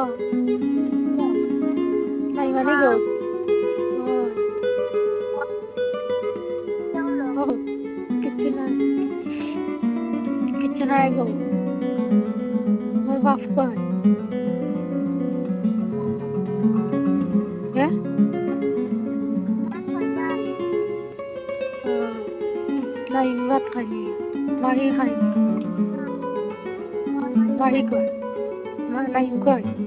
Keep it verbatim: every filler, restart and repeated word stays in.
Này mà đi gửi. Rồi. Ừ. Kitchen kitchen I go. My buff boy. Yeah? Ờ. Này vật hành. Mari hành. Mari cười. Mà này cười.